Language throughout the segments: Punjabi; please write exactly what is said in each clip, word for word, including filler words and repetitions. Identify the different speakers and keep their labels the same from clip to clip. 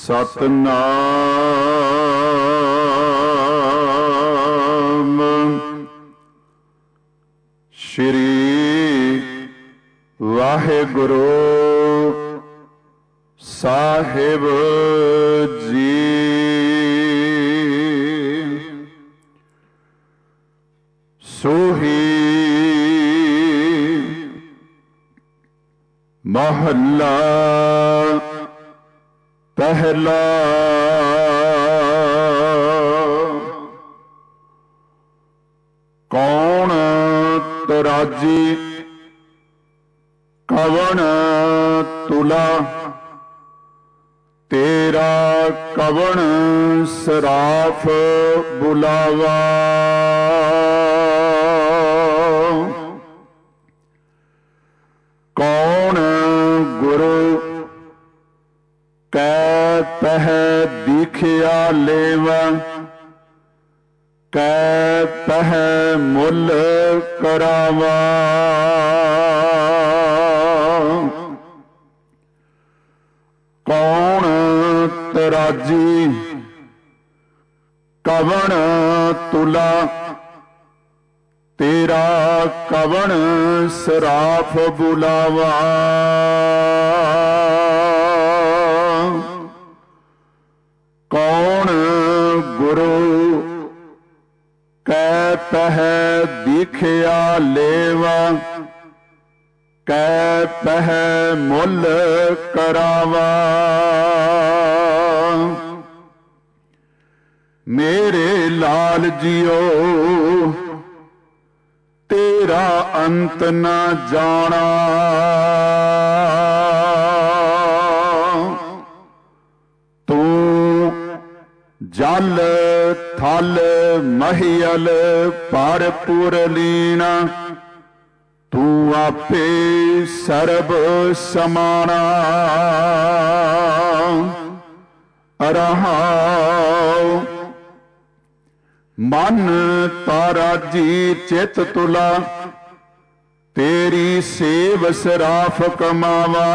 Speaker 1: ਸਤਨਾਮ ਸ਼੍ਰੀ ਵਾਹਿਗੁਰੂ ਸਾਹਿਬ ਜੀ। ਸੋਹੀ ਮਹੱਲਾ ਪਹਿਲਾ। ਕੌਣ ਤਰਾਜੀ ਕਵਣ ਤੁਲਾ, ਤੇਰਾ ਕਵਣ ਸਰਾਫ ਬੁਲਾਵਾ। ਕੌਣ ਗੁਰੂ ਕੈ ਪਹਿ ਦੀਖਿਆ ਲੇਵਾ, ਕੈ ਪਹਿ ਮੁੱਲ ਕਰਾਵਾ। ਕੌਣ ਤਰਾਜੀ ਕਵਣ ਤੁਲਾ, ਤੇਰਾ ਕਵਣ ਸਰਾਫ ਬੁਲਾਵਾ। ਕੌਣ ਗੁਰੂ ਕੈ ਪਹਿ ਦੀਖਿਆ ਲੇਵਾ, ਕੈ ਪਹਿ ਮੁੱਲ ਕਰਾਵਾ। ਮੇਰੇ ਲਾਲ ਜੀਓ ਤੇਰਾ ਅੰਤ ਨਾ ਜਾਣਾ, ਤੂੰ ਜਲ ਥਲ ਮਹੀਅਲ ਭਰਪੂਰ ਲੀਣਾ, ਤੂੰ ਆਪੇ ਸਰਬ ਸਮਾਣਾ। ਰਹਾਉ ਮਨ ਤਾਰਾਜੀ ਚਿਤ ਤੁਲਾ, ਤੇਰੀ ਸੇਵ ਸਰਾਫ ਕਮਾਵਾ।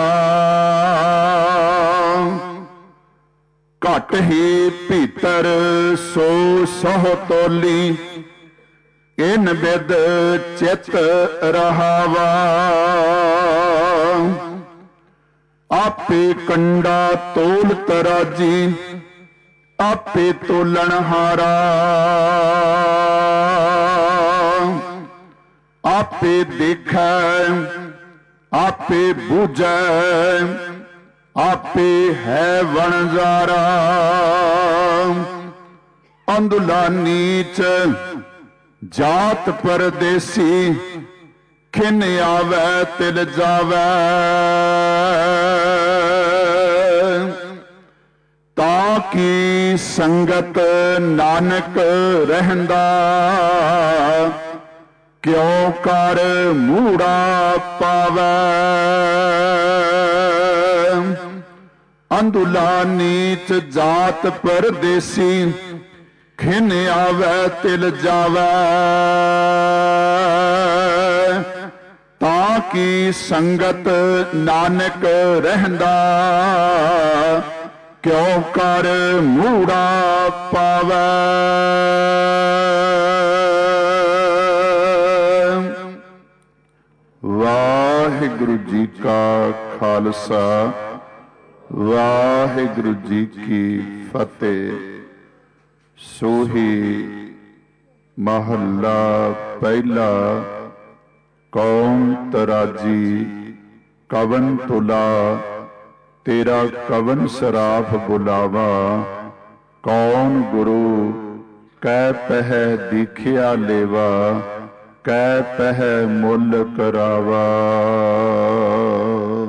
Speaker 1: ਘਟ ਹੀ ਭੀਤਰ ਸੋ ਸਹੁ ਤੋਲੀ, ਇਨ ਬਿਦ ਚਿਤ ਰਹਾਵਾ। ਆਪੇ ਕੰਡਾ ਤੋਲ ਤਰਾਜੀ, ਆਪੇ ਤੋਲਣ ਹਾਰਾ। ਆਪੇ ਦੇਖੈ ਆਪੇ ਬੂਝੈ, ਆਪੇ ਹੈ ਵਣਜਾਰਾ। ਅੰਧੁਲਾ ਨੀਚ ਜਾਤ ਪਰਦੇਸੀ, ਖਿਨ ਆਵੈ ਤਿਲ ਜਾਵੈ। ਤਾਂ ਕੀ ਸੰਗਤ ਨਾਨਕ ਰਹਿੰਦਾ, ਕਿਉ ਕਰ ਮੂੜਾ ਪਾਵੈ। ਅੰਧੁਲਾ ਨੀਚ ਜਾਤ ਪਰਦੇਸੀ, ਖਿਨ ਆਵੈ ਤਿਲ ਜਾਵੈ। ਤਾਂ ਕੀ ਸੰਗਤ ਨਾਨਕ ਰਹਿੰਦਾ, ਕਿਉ ਕਰ ਮੂੜਾ ਪਾਵੈ। ਵਾਹਿਗੁਰੂ ਜੀ ਕਾ ਖਾਲਸਾ, ਵਾਹਿਗੁਰੂ ਜੀ ਕੀ ਫਤਿਹ। ਸੋਹੀ ਮਹੱਲਾ ਪਹਿਲਾ। ਕੌਣ ਤਰਾਜੀ ਕਵਣ ਤੁਲਾ, ਤੇਰਾ ਕਵਣ ਸਰਾਫ ਬੁਲਾਵਾ। ਕੌਣ ਗੁਰੂ ਕੈ ਪਹਿ ਦੀਖਿਆ ਲੇਵਾ, ਕੈ ਪਹਿ ਮੁੱਲ ਕਰਾਵਾ।